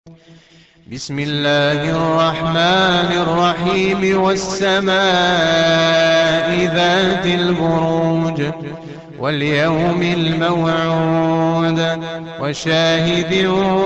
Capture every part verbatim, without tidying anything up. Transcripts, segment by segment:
بسم الله الرحمن الرحيم والسماء ذات البروج واليوم الموعود وشاهد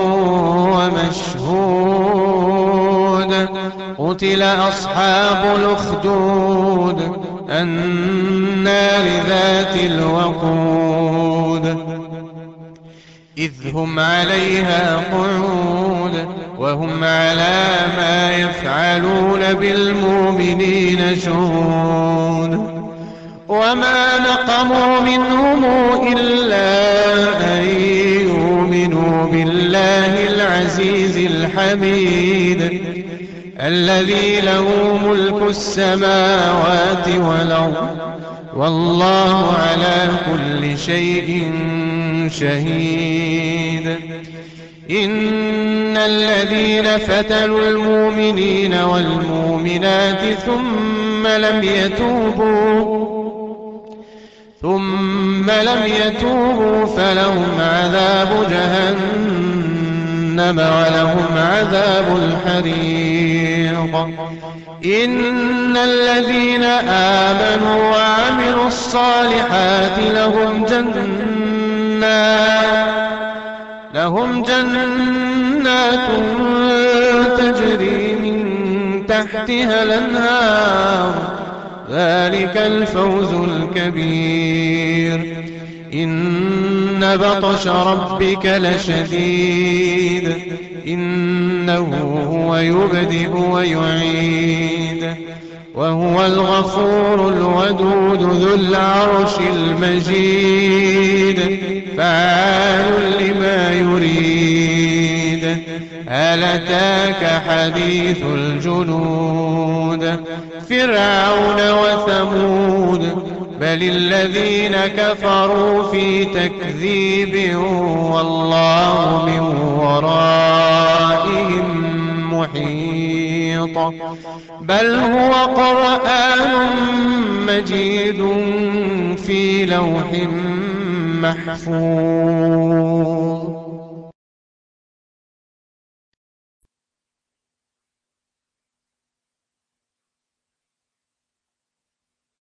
ومشهود قتل أصحاب الأخدود النار ذات الوقود إذ هم عليها قعود وهم على ما يفعلون بالمؤمنين شهود وما نقموا منهم إلا أن يؤمنوا بالله العزيز الحميد الذي له ملك السماوات والأرض والله على كل شيء شهيد. إن الذين فتنوا المؤمنين والمؤمنات ثم لم يتوبوا ثم لم يتوبوا فلهم عذاب جهنم ولهم عذاب الحريق. إن الذين آمنوا وعملوا الصالحات لهم جنات لهم جنات تجري من تحتها الأنهار ذلك الفوز الكبير. إن بطش ربك لشديد إنه هو يبدئ ويعيد وهو الغفور الودود ذو العرش المجيد فعال لما يريد. هل أتاك حديث الجنود فرعون وثمود بل الذين كفروا في تكذيب والله من ورائهم محيط. بل هو قرآن مجيد في لوح محفوظ.